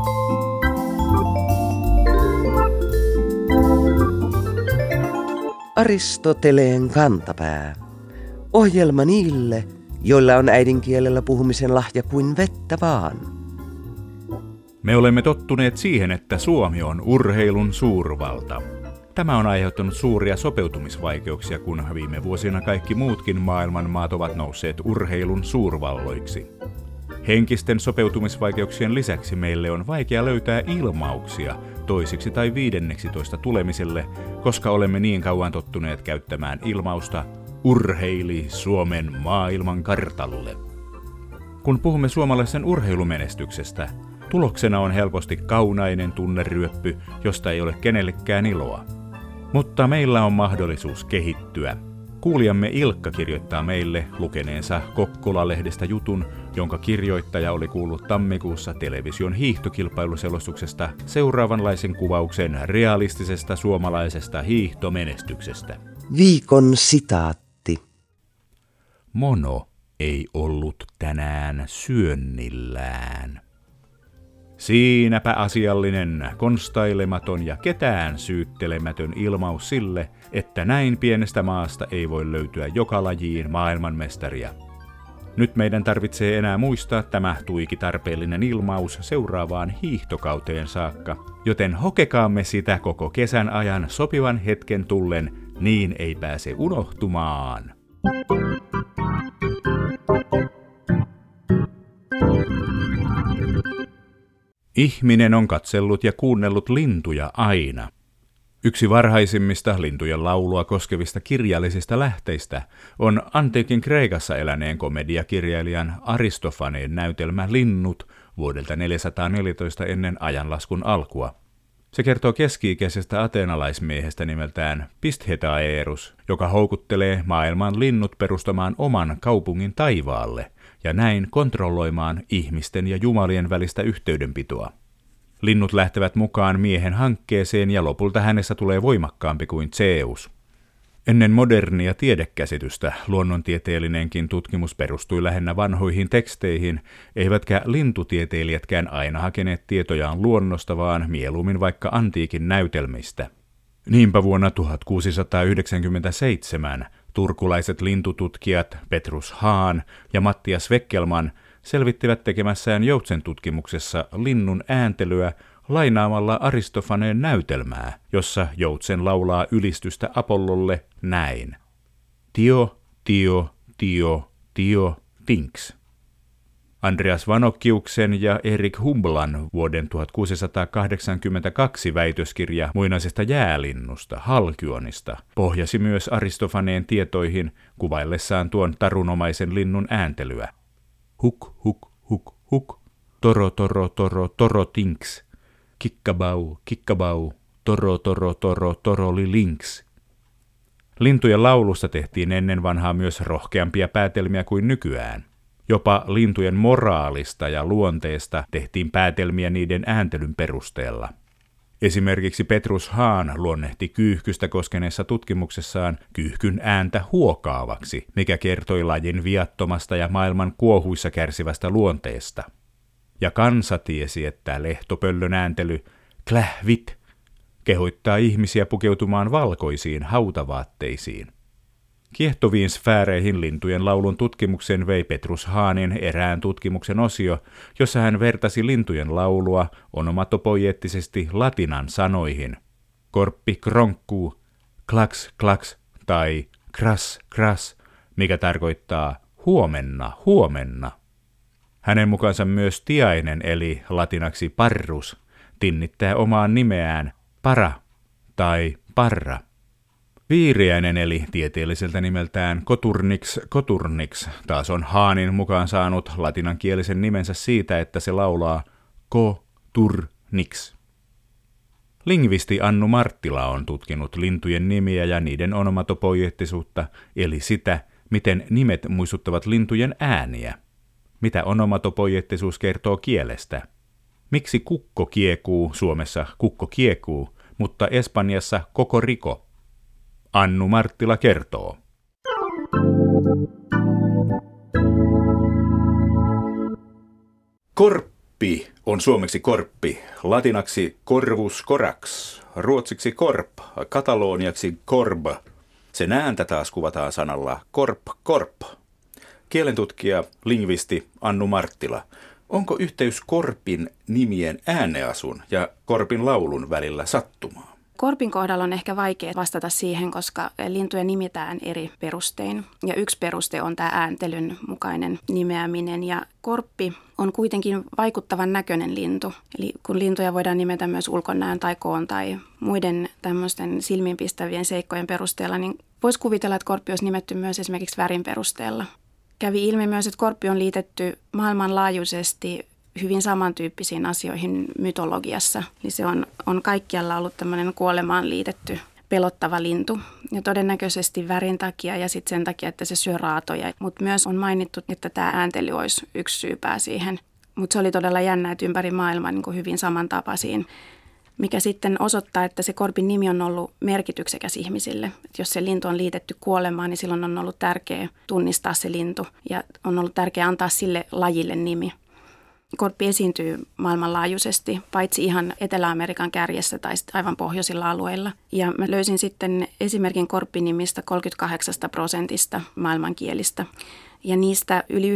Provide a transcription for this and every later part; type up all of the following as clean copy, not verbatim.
Aristoteleen kantapää. Ohjelma niille, joilla on äidinkielellä puhumisen lahja kuin vettä vaan. Me olemme tottuneet siihen, että Suomi on urheilun suurvalta. Tämä on aiheuttanut suuria sopeutumisvaikeuksia, kun viime vuosina kaikki muutkin maailman maat ovat nousseet urheilun suurvalloiksi. Henkisten sopeutumisvaikeuksien lisäksi meille on vaikea löytää ilmauksia toisiksi tai 15 tulemiselle, koska olemme niin kauan tottuneet käyttämään ilmausta urheili Suomen maailman kartalle. Kun puhumme suomalaisen urheilumenestyksestä, tuloksena on helposti kaunainen tunneryöppy, josta ei ole kenellekään iloa. Mutta meillä on mahdollisuus kehittyä. Kuulijamme Ilkka kirjoittaa meille lukeneensa Kokkola-lehdestä jutun, jonka kirjoittaja oli kuullut tammikuussa television hiihtokilpailuselostuksesta seuraavanlaisen kuvauksen realistisesta suomalaisesta hiihtomenestyksestä. Viikon sitaatti. Mono ei ollut tänään syönnillään. Siinäpä asiallinen, konstailematon ja ketään syyttelemätön ilmaus sille, että näin pienestä maasta ei voi löytyä joka lajiin maailmanmestaria. Nyt meidän tarvitsee enää muistaa tämä tuiki tarpeellinen ilmaus seuraavaan hiihtokauteen saakka, joten hokekaamme sitä koko kesän ajan sopivan hetken tullen, niin ei pääse unohtumaan. Ihminen on katsellut ja kuunnellut lintuja aina. Yksi varhaisimmista lintujen laulua koskevista kirjallisista lähteistä on antiikin Kreikassa eläneen komediakirjailijan Aristofaneen näytelmä Linnut vuodelta 414 ennen ajanlaskun alkua. Se kertoo keski-ikäisestä ateenalaismiehestä nimeltään Pisthetaerus, joka houkuttelee maailman linnut perustamaan oman kaupungin taivaalle ja näin kontrolloimaan ihmisten ja jumalien välistä yhteydenpitoa. Linnut lähtevät mukaan miehen hankkeeseen ja lopulta hänessä tulee voimakkaampi kuin Zeus. Ennen modernia tiedekäsitystä luonnontieteellinenkin tutkimus perustui lähinnä vanhoihin teksteihin, eivätkä lintutieteilijätkään aina hakeneet tietojaan luonnosta, vaan mieluummin vaikka antiikin näytelmistä. Niinpä vuonna 1697 turkulaiset lintututkijat Petrus Hahn ja Mattias Veckelman selvittivät tekemässään joutsentutkimuksessa linnun ääntelyä lainaamalla Aristofaneen näytelmää, jossa joutsen laulaa ylistystä Apollolle näin. Tio, tio, tio, tio, tinks. Andreas Vanokkiuksen ja Erik Humblan vuoden 1682 väitöskirja muinaisesta jäälinnusta, halkionista, pohjasi myös Aristofaneen tietoihin kuvaillessaan tuon tarunomaisen linnun ääntelyä. Huk, huk, huk, huk, toro, toro, toro, toro, tinks. Kikkabau, kikkabau, toro, toro, toro, toroli, links. Lintujen laulusta tehtiin ennen vanhaa myös rohkeampia päätelmiä kuin nykyään. Jopa lintujen moraalista ja luonteesta tehtiin päätelmiä niiden ääntelyn perusteella. Esimerkiksi Petrus Hahn luonnehti kyyhkystä koskeneessa tutkimuksessaan kyyhkyn ääntä huokaavaksi, mikä kertoi lajin viattomasta ja maailman kuohuissa kärsivästä luonteesta. Ja kansa tiesi, että lehtopöllön ääntely klähvit kehottaa ihmisiä pukeutumaan valkoisiin hautavaatteisiin. Kiehtoviin sfääreihin lintujen laulun tutkimuksen vei Petrus Hahnin erään tutkimuksen osio, jossa hän vertasi lintujen laulua onomatopoieettisesti latinan sanoihin. Korppi kronkkuu, klaks klaks tai kras kras, mikä tarkoittaa huomenna, huomenna. Hänen mukaansa myös tiainen eli latinaksi parrus tinnittää omaan nimeään para tai parra. Viiriäinen eli tieteelliseltä nimeltään Coturnix taas on Hahnin mukaan saanut latinankielisen nimensä siitä, että se laulaa Coturnix. Lingvisti Annu Marttila on tutkinut lintujen nimiä ja niiden onomatopoieettisuutta, eli sitä, miten nimet muistuttavat lintujen ääniä. Mitä onomatopoieettisuus kertoo kielestä? Miksi kukko kiekuu Suomessa kukko kiekuu, mutta Espanjassa koko riko? Annu Marttila kertoo. Korppi Korppi on suomeksi korppi, latinaksi corvus corax, ruotsiksi korp, kataloniaksi korb. Sen ääntä taas kuvataan sanalla korp. Kielentutkija, lingvisti Annu Marttila. Onko yhteys korpin nimien ääneasun ja korpin laulun välillä sattumaa? Korpin kohdalla on ehkä vaikea vastata siihen, koska lintuja nimetään eri perustein. Ja yksi peruste on tämä ääntelyn mukainen nimeäminen. Ja korppi on kuitenkin vaikuttavan näköinen lintu. Eli kun lintuja voidaan nimetä myös ulkonäön tai koon tai muiden tämmöisten silmiinpistävien seikkojen perusteella, niin voisi kuvitella, että korppi olisi nimetty myös esimerkiksi värin perusteella. Kävi ilmi myös, että korppi on liitetty maailmanlaajuisesti hyvin samantyyppisiin asioihin mytologiassa. Eli se on kaikkialla ollut tämmöinen kuolemaan liitetty pelottava lintu. Ja todennäköisesti värin takia ja sitten sen takia, että se syö raatoja. Mutta myös on mainittu, että tämä ääntely olisi yksi syypää siihen. Mutta se oli todella jännä, että ympäri maailmaa niin kuin hyvin samantapaisiin. Mikä sitten osoittaa, että se korpin nimi on ollut merkityksekäs ihmisille. Et jos se lintu on liitetty kuolemaan, niin silloin on ollut tärkeää tunnistaa se lintu ja on ollut tärkeää antaa sille lajille nimi. Korppi esiintyy maailmanlaajuisesti, paitsi ihan Etelä-Amerikan kärjessä tai aivan pohjoisilla alueilla. Ja mä löysin sitten esimerkin korppinimistä 38% maailmankielistä. Ja niistä yli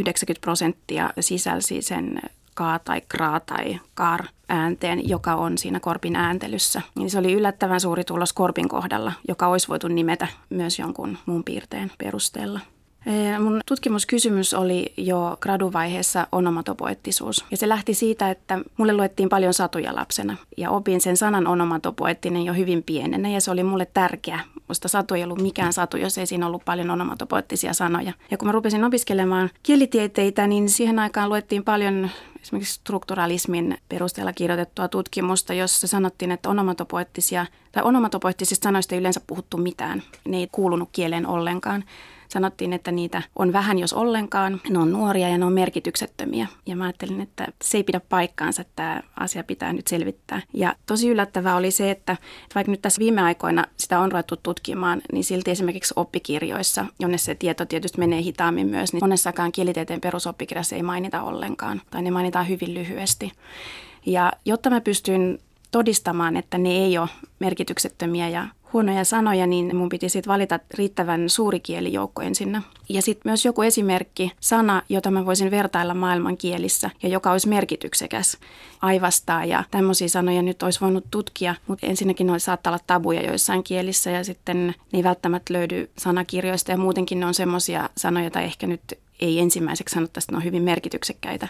90% sisälsi sen kaa tai kraa tai kaar äänteen, joka on siinä korpin ääntelyssä. Niin se oli yllättävän suuri tulos korpin kohdalla, joka olisi voitu nimetä myös jonkun muun piirteen perusteella. Mun tutkimuskysymys oli jo graduvaiheessa onomatopoeettisuus. Ja se lähti siitä, että mulle luettiin paljon satuja lapsena. Ja opin sen sanan onomatopoettinen jo hyvin pienenä ja se oli mulle tärkeä. Musta satu ei ollut mikään satu, jos ei siinä ollut paljon onomatopoettisia sanoja. Ja kun mä rupesin opiskelemaan kielitieteitä, niin siihen aikaan luettiin paljon esimerkiksi strukturalismin perusteella kirjoitettua tutkimusta, jossa sanottiin, että onomatopoettisista sanoista ei yleensä puhuttu mitään. Ne ei kuulunut kieleen ollenkaan. Sanottiin, että niitä on vähän, jos ollenkaan. Ne on nuoria ja ne on merkityksettömiä. Ja mä ajattelin, että se ei pidä paikkaansa, että tämä asia pitää nyt selvittää. Ja tosi yllättävää oli se, että vaikka nyt tässä viime aikoina sitä on ruvettu tutkimaan, niin silti esimerkiksi oppikirjoissa, jonne se tieto tietysti menee hitaammin myös, niin monessakaan kielitieteen perusoppikirjassa ei mainita ollenkaan. Tai ne mainitaan hyvin lyhyesti. Ja jotta mä pystyin todistamaan, että ne ei ole merkityksettömiä ja huonoja sanoja, niin mun piti sitten valita riittävän suuri kielijoukko ensinnä. Ja sitten myös joku esimerkki, sana, jota mä voisin vertailla maailman kielissä ja joka olisi merkityksekäs, aivastaa ja tämmöisiä sanoja nyt olisi voinut tutkia, mutta ensinnäkin ne saattaa olla tabuja joissain kielissä ja sitten ne ei välttämättä löydy sanakirjoista ja muutenkin ne on semmoisia sanoja, joita ehkä nyt ei ensimmäiseksi sanottaisi, että ne on hyvin merkityksekkäitä.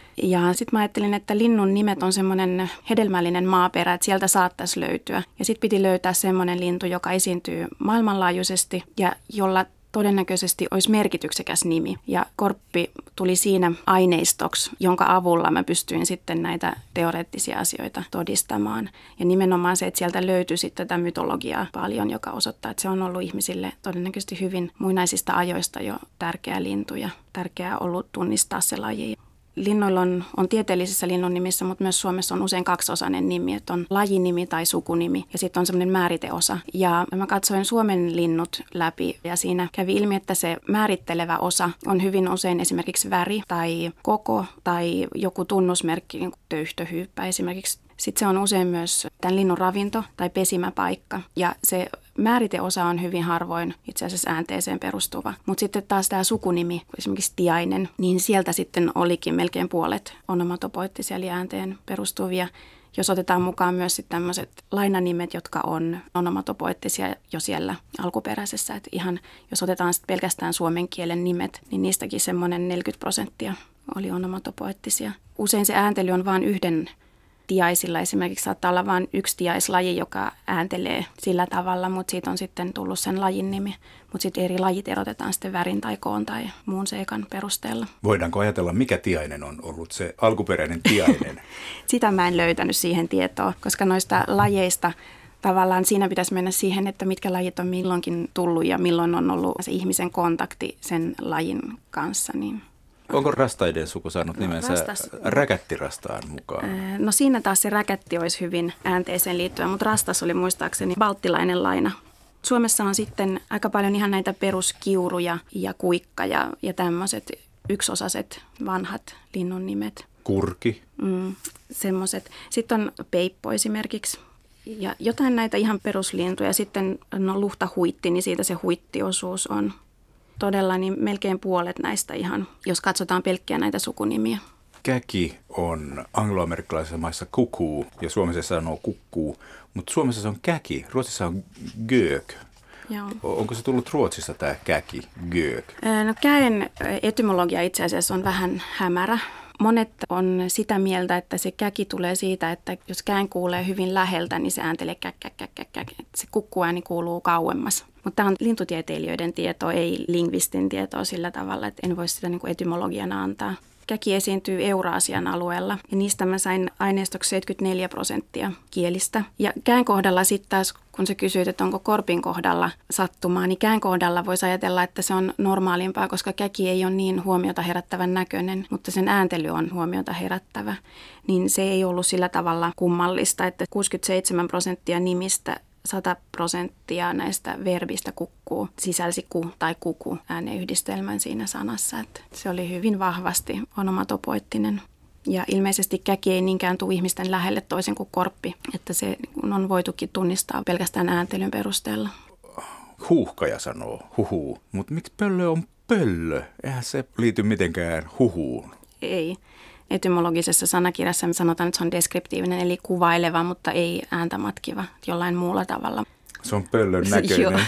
Ja sitten mä ajattelin, että linnun nimet on semmoinen hedelmällinen maaperä, että sieltä saattaisi löytyä. Ja sitten piti löytää semmoinen lintu, joka esiintyy maailmanlaajuisesti ja jolla todennäköisesti olisi merkityksekäs nimi. Ja korppi tuli siinä aineistoksi, jonka avulla mä pystyin sitten näitä teoreettisia asioita todistamaan. Ja nimenomaan se, että sieltä löytyi sitten tätä mytologiaa paljon, joka osoittaa, että se on ollut ihmisille todennäköisesti hyvin muinaisista ajoista jo tärkeä lintu ja tärkeää ollut tunnistaa se laji. Linnoilla on tieteellisissä linnun-nimissä, mutta myös Suomessa on usein kaksiosainen nimi, että on lajinimi tai sukunimi ja sitten on semmoinen määriteosa. Ja mä katsoin Suomen linnut läpi ja siinä kävi ilmi, että se määrittelevä osa on hyvin usein esimerkiksi väri tai koko tai joku tunnusmerkki, niin kuin töyhtöhyyppä esimerkiksi. Sitten se on usein myös tämän linnun ravinto tai pesimäpaikka ja se määriteosa on hyvin harvoin itse asiassa äänteeseen perustuva. Mutta sitten taas tämä sukunimi, esimerkiksi tiainen, niin sieltä sitten olikin melkein puolet onomatopoettisia eli äänteen perustuvia. Jos otetaan mukaan myös sitten tämmöiset lainanimet, jotka on onomatopoettisia jo siellä alkuperäisessä. Että ihan jos otetaan sitten pelkästään suomen kielen nimet, niin niistäkin semmoinen 40% oli onomatopoettisia. Usein se ääntely on vain yhden tiaisilla. Esimerkiksi saattaa olla vain yksi tiaislaji, joka ääntelee sillä tavalla, mutta siitä on sitten tullut sen lajin nimi. Mutta sitten eri lajit erotetaan sitten värin tai koon tai muun seikan perusteella. Voidaanko ajatella, mikä tiainen on ollut se alkuperäinen tiainen? Sitä mä en löytänyt siihen tietoa, koska noista lajeista tavallaan siinä pitäisi mennä siihen, että mitkä lajit on milloinkin tullut ja milloin on ollut se ihmisen kontakti sen lajin kanssa. Niin. Onko rastaiden suku saanut nimensä räkättirastaan mukaan? No siinä taas se räkätti olisi hyvin äänteeseen liittyen, mutta rastas oli muistaakseni balttilainen laina. Suomessa on sitten aika paljon ihan näitä peruskiuruja ja kuikka ja tämmöiset yksosaiset vanhat linnun nimet. Kurki. Semmoiset. Sitten on peippo esimerkiksi. Ja jotain näitä ihan peruslintuja. Sitten luhtahuitti, niin siitä se huittiosuus on todella niin melkein puolet näistä ihan, jos katsotaan pelkkiä näitä sukunimiä. Käki on angloamerikkalaisissa maissa kukuu ja Suomessa sanoo kukkuu, mutta Suomessa se on käki. Ruotsissa on gök. Joo. Onko se tullut Ruotsista tämä käki, gök? No käen etymologia itse asiassa on vähän hämärä. Monet on sitä mieltä, että se käki tulee siitä, että jos käen kuulee hyvin läheltä, niin se ääntelee käk. Se kukkuääni kuuluu kauemmas. Mutta tämä on lintutieteilijöiden tieto, ei lingvistin tietoa sillä tavalla, että en voi sitä niin kuin etymologiana antaa. Käki esiintyy Euraasian alueella ja niistä mä sain aineistoksi 74% kielistä. Ja käen kohdalla sitten taas, kun sä kysyit, että onko korpin kohdalla sattumaa, niin käen kohdalla voisi ajatella, että se on normaalimpaa, koska käki ei ole niin huomiota herättävän näköinen, mutta sen ääntely on huomiota herättävä. Niin se ei ollut sillä tavalla kummallista, että 67% nimistä 100% näistä verbistä kukkuu sisälsi ku tai kuku ääneyhdistelmän siinä sanassa. Että se oli hyvin vahvasti onomatopoeettinen. Ja ilmeisesti käki ei niinkään tule ihmisten lähelle toisin kuin korppi, että se on voitukin tunnistaa pelkästään ääntelyn perusteella. Huuhkaja sanoo huhuu, mutta miksi pöllö on pöllö? Eihän se liity mitenkään huhuun. Ei. Etymologisessa sanakirjassa sanotaan, että se on deskriptiivinen eli kuvaileva, mutta ei ääntä matkiva jollain muulla tavalla. Se on pöllön näköinen.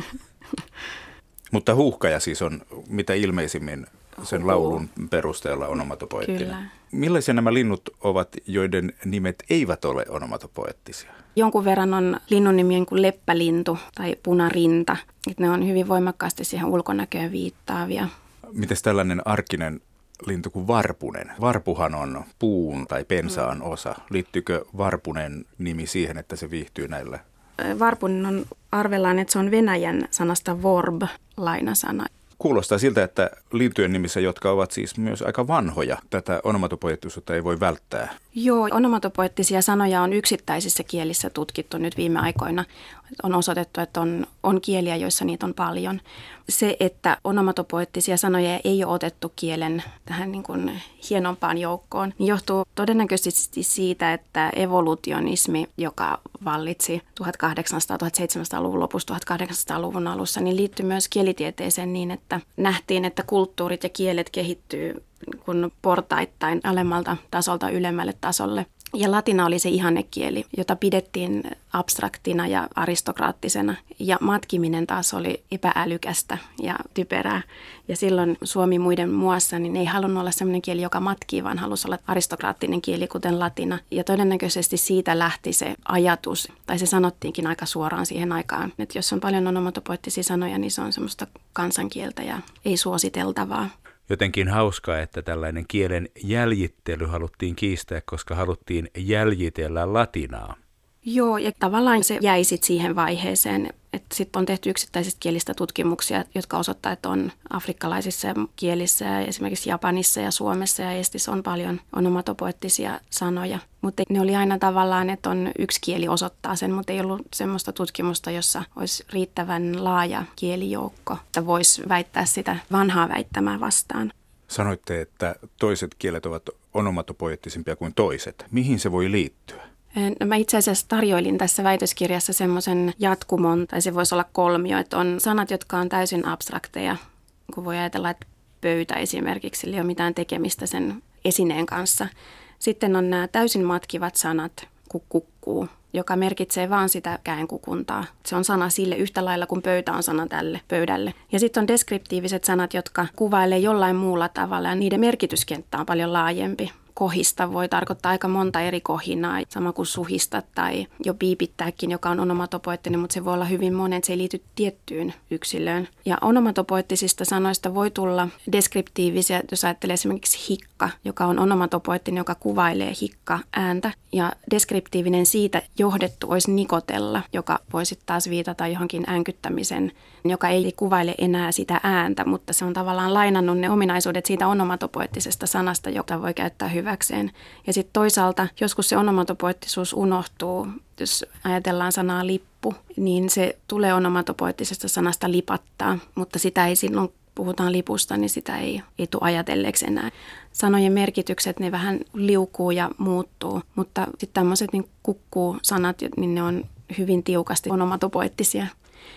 Mutta huuhkaja siis on mitä ilmeisimmin sen laulun perusteella onomatopoettinen. Kyllä. Millaisia nämä linnut ovat, joiden nimet eivät ole onomatopoettisia? Jonkun verran on linnun nimi kuin leppälintu tai punarinta. Ne on hyvin voimakkaasti siihen ulkonäköön viittaavia. Mites tällainen arkinen lintu kuin varpunen? Varpuhan on puun tai pensaan osa. Liittyykö varpunen nimi siihen, että se viihtyy näillä? Varpunen on, arvellaan, että se on venäjän sanasta vorb, lainasana. Kuulostaa siltä, että lintujen nimissä, jotka ovat siis myös aika vanhoja, tätä onomatopoeettisuutta ei voi välttää. Joo, onomatopoettisia sanoja on yksittäisissä kielissä tutkittu nyt viime aikoina. On osoitettu, että on kieliä, joissa niitä on paljon. Se, että onomatopoettisia sanoja ei ole otettu kielen tähän niin kuin hienompaan joukkoon, niin johtuu todennäköisesti siitä, että evolutionismi, joka vallitsi 1800-1700-luvun lopussa, 1800-luvun alussa, niin liittyy myös kielitieteeseen niin, että nähtiin, että kulttuurit ja kielet kehittyy kun portaittain alemmalta tasolta ylemmälle tasolle. Ja latina oli se ihannekieli, jota pidettiin abstraktina ja aristokraattisena. Ja matkiminen taas oli epäälykästä ja typerää. Ja silloin Suomi muiden muassa niin ei halunnut olla sellainen kieli, joka matkii, vaan halusi olla aristokraattinen kieli, kuten latina. Ja todennäköisesti siitä lähti se ajatus, tai se sanottiinkin aika suoraan siihen aikaan, että jos on paljon onomatopoettisia sanoja, niin se on semmoista kansankieltä ja ei suositeltavaa. Jotenkin hauskaa, että tällainen kielen jäljittely haluttiin kiistää, koska haluttiin jäljitellä latinaa. Joo, ja tavallaan se jäi sitten siihen vaiheeseen, että sitten on tehty yksittäisistä kielistä tutkimuksia, jotka osoittaa, että on afrikkalaisissa kielissä ja esimerkiksi Japanissa ja Suomessa ja Estissä on paljon onomatopoettisia sanoja. Mutta ne oli aina tavallaan, että on yksi kieli osoittaa sen, mutta ei ollut semmoista tutkimusta, jossa olisi riittävän laaja kielijoukko, että voisi väittää sitä vanhaa väittämää vastaan. Sanoitte, että toiset kielet ovat onomatopoettisempia kuin toiset. Mihin se voi liittyä? No, mä itse asiassa tarjoilin tässä väitöskirjassa semmoisen jatkumon, tai se voisi olla kolmio, että on sanat, jotka on täysin abstrakteja, kun voi ajatella, että pöytä esimerkiksi, sillä ei ole mitään tekemistä sen esineen kanssa. Sitten on nämä täysin matkivat sanat, kuin kukkuu, joka merkitsee vaan sitä käenkukuntaa. Se on sana sille yhtä lailla kuin pöytä on sana tälle pöydälle. Ja sitten on deskriptiiviset sanat, jotka kuvailee jollain muulla tavalla ja niiden merkityskenttä on paljon laajempi. Kohista voi tarkoittaa aika monta eri kohinaa, sama kuin suhista tai jo piipittääkin, joka on onomatopoettinen, mutta se voi olla hyvin monen, se ei liity tiettyyn yksilöön. Ja onomatopoettisista sanoista voi tulla deskriptiivisia, jos ajattelee esimerkiksi hikka, joka on onomatopoettinen, joka kuvailee hikka-ääntä. Ja deskriptiivinen siitä johdettu olisi nikotella, joka voisi taas viitata johonkin äänkyttämisen, joka ei kuvaile enää sitä ääntä, mutta se on tavallaan lainannut ne ominaisuudet siitä onomatopoettisesta sanasta, jota voi käyttää hyväkseen. Ja sitten toisaalta joskus se onomatopoettisuus unohtuu. Jos ajatellaan sanaa lippu, niin se tulee onomatopoettisesta sanasta lipattaa, mutta sitä ei silloin, puhutaan lipusta, niin sitä ei tule ajatelleeksi enää. sanojen merkitykset, ne vähän liukuu ja muuttuu, mutta sitten tämmöiset niin kukkuu-sanat, niin ne on hyvin tiukasti onomatopoeettisia.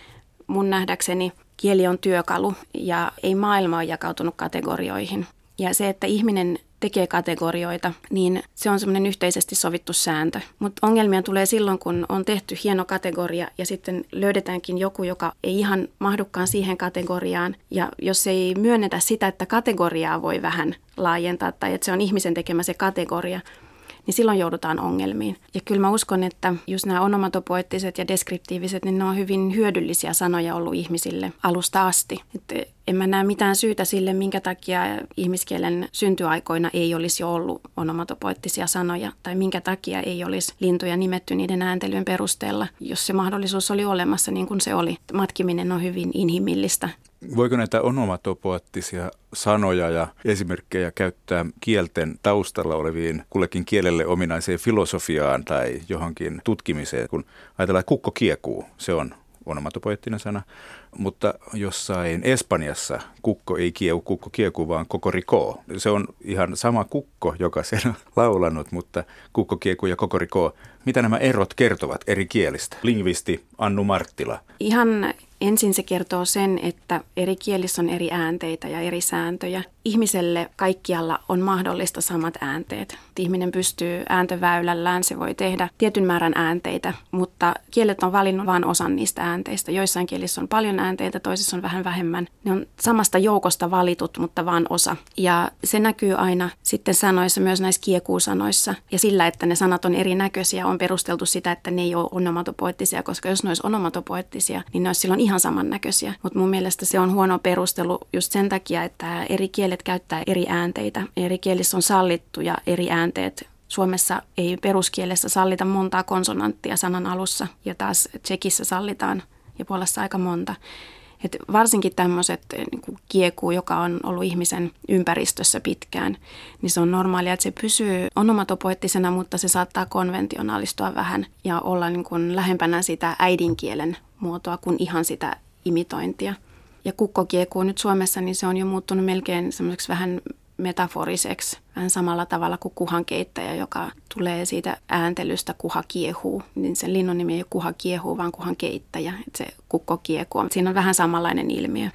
Mun nähdäkseni kieli on työkalu ja ei maailma ole jakautunut kategorioihin. Ja se, että ihminen tekee kategorioita, niin se on semmoinen yhteisesti sovittu sääntö. Mutta ongelmia tulee silloin, kun on tehty hieno kategoria ja sitten löydetäänkin joku, joka ei ihan mahdukaan siihen kategoriaan. Ja jos ei myönnetä sitä, että kategoriaa voi vähän laajentaa tai että se on ihmisen tekemä se kategoria, niin silloin joudutaan ongelmiin. Ja kyllä mä uskon, että just nämä onomatopoettiset ja deskriptiiviset, niin ne on hyvin hyödyllisiä sanoja ollut ihmisille alusta asti. Että en mä näe mitään syytä sille, minkä takia ihmiskielen syntyaikoina ei olisi jo ollut onomatopoettisia sanoja, tai minkä takia ei olisi lintuja nimetty niiden ääntelyjen perusteella, jos se mahdollisuus oli olemassa niin kuin se oli. Matkiminen on hyvin inhimillistä. Voiko näitä onomatopoettisia sanoja ja esimerkkejä käyttää kielten taustalla oleviin kullekin kielelle ominaiseen filosofiaan tai johonkin tutkimiseen? Kun ajatellaan, että kukko kiekuu, se on onomatopoettinen sana, mutta jossain Espanjassa kukko ei kieku, kukko kiekuu, vaan kokorikoo. Se on ihan sama kukko, joka sen on laulanut, mutta kukko kiekuu ja kokorikoo. Mitä nämä erot kertovat eri kielistä? Lingvisti Annu Marttila. Ihan ensin se kertoo sen, että eri kielissä on eri äänteitä ja eri sääntöjä. Ihmiselle kaikkialla on mahdollista samat äänteet. Ihminen pystyy ääntöväylällään, se voi tehdä tietyn määrän äänteitä, mutta kielet on valinnut vain osan niistä äänteistä. Joissain kielissä on paljon äänteitä, toisissa on vähän vähemmän. Ne on samasta joukosta valitut, mutta vain osa. Ja se näkyy aina sitten sanoissa, myös näissä kiekuusanoissa. Ja sillä, että ne sanat on erinäköisiä, on perusteltu sitä, että ne ei ole onomatopoettisia, koska jos ne olisi onomatopoettisia, niin ne olisi silloin ihan samannäköisiä. Mutta mun mielestä se on huono perustelu just sen takia, että eri kielet käyttää eri äänteitä. Eri kielissä on sallittuja eri äänteet. Suomessa ei peruskielessä sallita montaa konsonanttia sanan alussa ja taas Tšekissä sallitaan ja Puolassa aika monta. Et varsinkin tämmöiset niin kiekuu, joka on ollut ihmisen ympäristössä pitkään, niin se on normaalia, että se pysyy onomatopoettisena, mutta se saattaa konventionaalistua vähän ja olla niin kuin lähempänä sitä äidinkielen muotoa kuin ihan sitä imitointia. Ja kukkokiekuu nyt Suomessa, niin se on jo muuttunut melkein semmoiseksi vähän metaforiseksi, vähän samalla tavalla kuin kuhankeittäjä, joka tulee siitä ääntelystä kuha kiehuu. Niin sen linnun nimi ei ole kuha kiehuu, vaan kuhankeittäjä, että se kukko kiekuu. Siinä on vähän samanlainen ilmiö.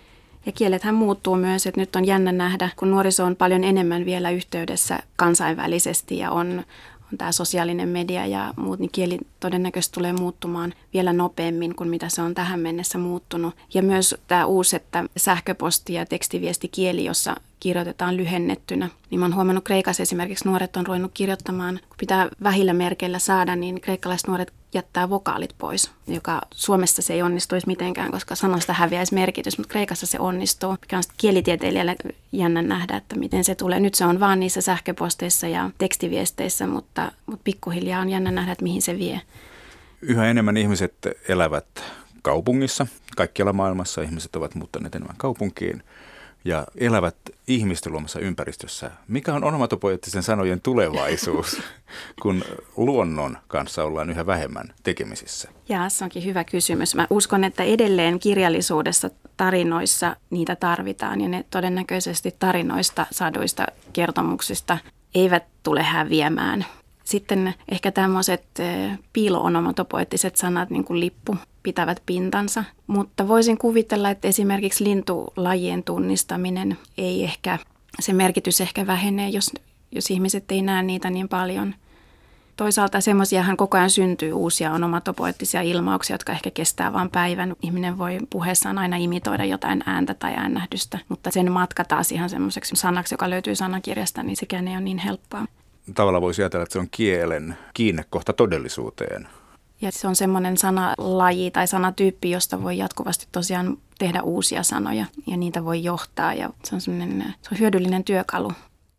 Ja kielethän muuttuu myös, että nyt on jännä nähdä, kun nuoriso on paljon enemmän vielä yhteydessä kansainvälisesti ja on tämä sosiaalinen media ja muut, niin kieli todennäköisesti tulee muuttumaan vielä nopeammin kuin mitä se on tähän mennessä muuttunut. Ja myös tämä uusi, että sähköposti- ja tekstiviestikieli, jossa kirjoitetaan lyhennettynä. Niin mä oon huomannut Kreikassa esimerkiksi nuoret on ruvennut kirjoittamaan, kun pitää vähillä merkeillä saada, niin kreikkalaiset nuoret jättää vokaalit pois, joka Suomessa se ei onnistuisi mitenkään, koska sanasta häviäisi merkitys, mutta Kreikassa se onnistuu. Mikä on kielitieteilijälle jännä nähdä, että miten se tulee. Nyt se on vaan niissä sähköposteissa ja tekstiviesteissä, mutta pikkuhiljaa on jännä nähdä, että mihin se vie. Yhä enemmän ihmiset elävät kaupungissa. Kaikkialla maailmassa ihmiset ovat muuttaneet enemmän kaupunkiin ja elävät ihmisten luomassa ympäristössä. Mikä on onomatopoeettisen sanojen tulevaisuus, kun luonnon kanssa ollaan yhä vähemmän tekemisissä? Jaa, se onkin hyvä kysymys. Mä uskon, että edelleen kirjallisuudessa, tarinoissa niitä tarvitaan ja ne todennäköisesti tarinoista, saduista kertomuksista eivät tule häviämään. Sitten ehkä tämmöiset piilo-onomatopoeettiset sanat, niin kuin lippu, pitävät pintansa. Mutta voisin kuvitella, että esimerkiksi lintulajien tunnistaminen ei ehkä, se merkitys ehkä vähenee, jos ihmiset ei näe niitä niin paljon. Toisaalta semmoisiahan koko ajan syntyy uusia onomatopoeettisia ilmauksia, jotka ehkä kestää vain päivän. Ihminen voi puheessaan aina imitoida jotain ääntä tai äänähdystä, mutta sen matka taas ihan semmoiseksi sanaksi, joka löytyy sanakirjasta, niin sekään ei ole niin helppoa. Tavallaan voisi ajatella, että se on kielen kiinnekohta todellisuuteen. Ja se on semmoinen sanalaji tai sanatyyppi, josta voi jatkuvasti tosiaan tehdä uusia sanoja ja niitä voi johtaa ja se on hyödyllinen työkalu.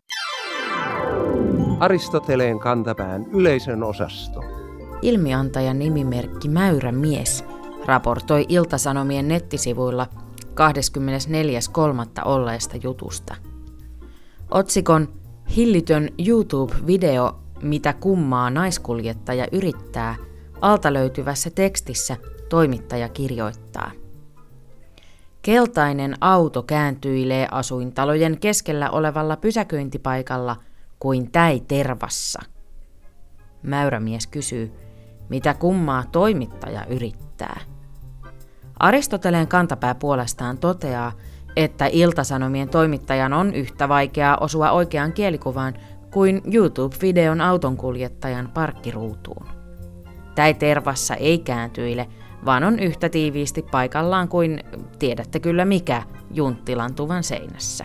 Aristoteleen kantapään yleisön osasto. Ilmiantajan nimimerkki Mäyrämies raportoi Ilta-Sanomien nettisivuilla 24.3. olleesta jutusta. Otsikon "Hillitön YouTube-video, mitä kummaa naiskuljettaja yrittää" alta löytyvässä tekstissä toimittaja kirjoittaa. Keltainen auto kääntyilee asuintalojen keskellä olevalla pysäköintipaikalla kuin täi tervassa. Mäyrämies kysyy, mitä kummaa toimittaja yrittää. Aristoteleen kantapää puolestaan toteaa, että Ilta-Sanomien toimittajan on yhtä vaikeaa osua oikeaan kielikuvaan kuin YouTube-videon autonkuljettajan parkkiruutuun. Täi tervassa ei kääntyile, vaan on yhtä tiiviisti paikallaan kuin tiedätte kyllä mikä Junttilan tuvan seinässä.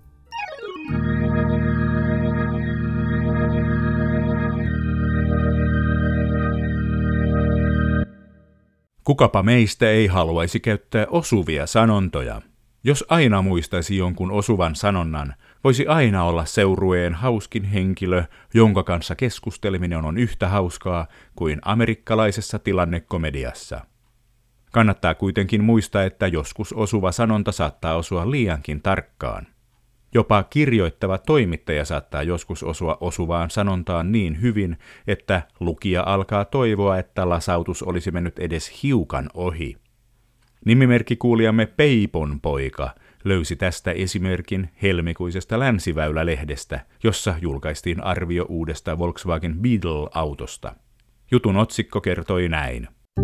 Kukapa meistä ei haluaisi käyttää osuvia sanontoja? Jos aina muistaisi jonkun osuvan sanonnan, voisi aina olla seurueen hauskin henkilö, jonka kanssa keskusteleminen on yhtä hauskaa kuin amerikkalaisessa tilannekomediassa. Kannattaa kuitenkin muistaa, että joskus osuva sanonta saattaa osua liiankin tarkkaan. Jopa kirjoittava toimittaja saattaa joskus osua osuvaan sanontaan niin hyvin, että lukija alkaa toivoa, että lasautus olisi mennyt edes hiukan ohi. Nimimerkkikuulijamme Peipon poika löysi tästä esimerkin helmikuisesta Länsiväylä-lehdestä, jossa julkaistiin arvio uudesta Volkswagen Beetle-autosta. Jutun otsikko kertoi näin.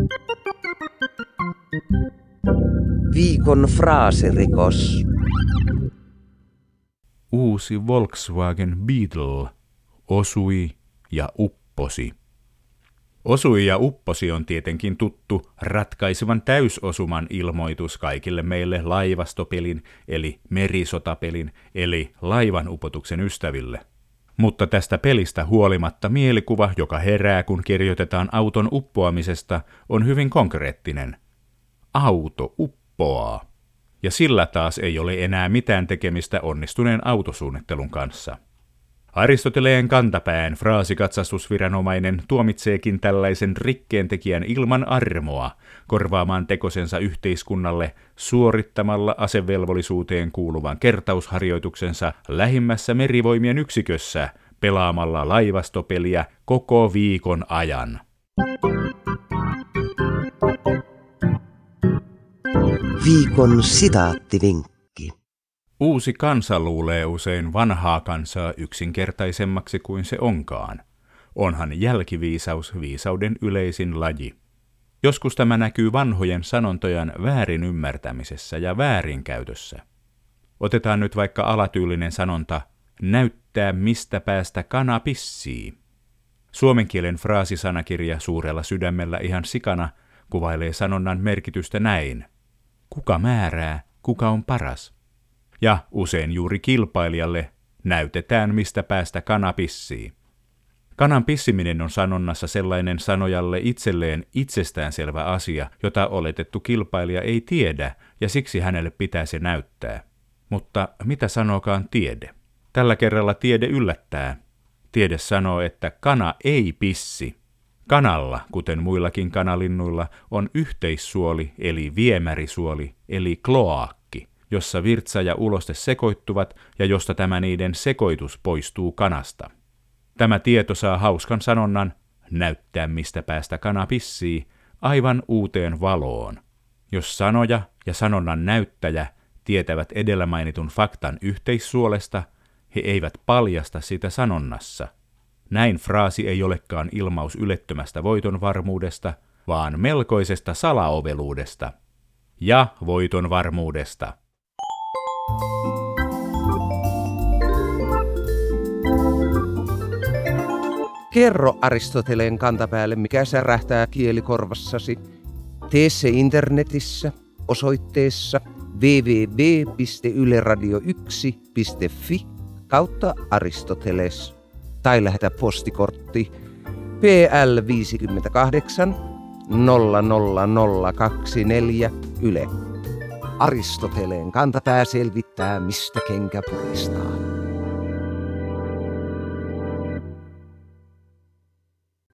Viikon fraasirikos. Uusi Volkswagen Beetle osui ja upposi. Osui ja upposi on tietenkin tuttu ratkaisevan täysosuman ilmoitus kaikille meille laivastopelin eli merisotapelin eli laivan upotuksen ystäville. Mutta tästä pelistä huolimatta mielikuva, joka herää kun kirjoitetaan auton uppoamisesta, on hyvin konkreettinen. Auto uppoaa. Ja sillä taas ei ole enää mitään tekemistä onnistuneen autosuunnittelun kanssa. Aristoteleen kantapään fraasikatsastusviranomainen tuomitseekin tällaisen rikkeentekijän ilman armoa korvaamaan tekosensa yhteiskunnalle suorittamalla asevelvollisuuteen kuuluvan kertausharjoituksensa lähimmässä merivoimien yksikössä pelaamalla laivastopeliä koko viikon ajan. Viikon sitaattivinkki. Uusi kansa luulee usein vanhaa kansaa yksinkertaisemmaksi kuin se onkaan. Onhan jälkiviisaus viisauden yleisin laji. Joskus tämä näkyy vanhojen sanontojen väärin ymmärtämisessä ja väärinkäytössä. Otetaan nyt vaikka alatyylinen sanonta, näyttää mistä päästä kana pissii. Suomen kielen fraasisanakirja suurella sydämellä ihan sikana kuvailee sanonnan merkitystä näin. Kuka määrää, kuka on paras? Ja usein juuri kilpailijalle näytetään mistä päästä kana pissii. Kanan pissiminen on sanonnassa sellainen sanojalle itselleen itsestäänselvä asia, jota oletettu kilpailija ei tiedä, ja siksi hänelle pitää se näyttää. Mutta mitä sanookaan tiede? Tällä kerralla tiede yllättää. Tiede sanoo, että kana ei pissi. Kanalla, kuten muillakin kanalinnuilla, on yhteissuoli eli viemärisuoli eli kloaakki, jossa virtsa ja uloste sekoittuvat ja josta tämä niiden sekoitus poistuu kanasta. Tämä tieto saa hauskan sanonnan, näyttää mistä päästä kana pissii, aivan uuteen valoon. Jos sanoja ja sanonnan näyttäjä tietävät edellä mainitun faktan yhteissuolesta, he eivät paljasta sitä sanonnassa. Näin fraasi ei olekaan ilmaus ylettömästä voitonvarmuudesta, vaan melkoisesta salaoveluudesta. Ja voitonvarmuudesta. Kerro Aristoteleen kantapäälle, mikä särähtää kielikorvassasi. Tee se internetissä osoitteessa www.yleradio1.fi/Aristoteles tai lähetä postikortti PL 58 00024 Yle. Aristoteleen kantapää selvittää, mistä kenkä puristaa.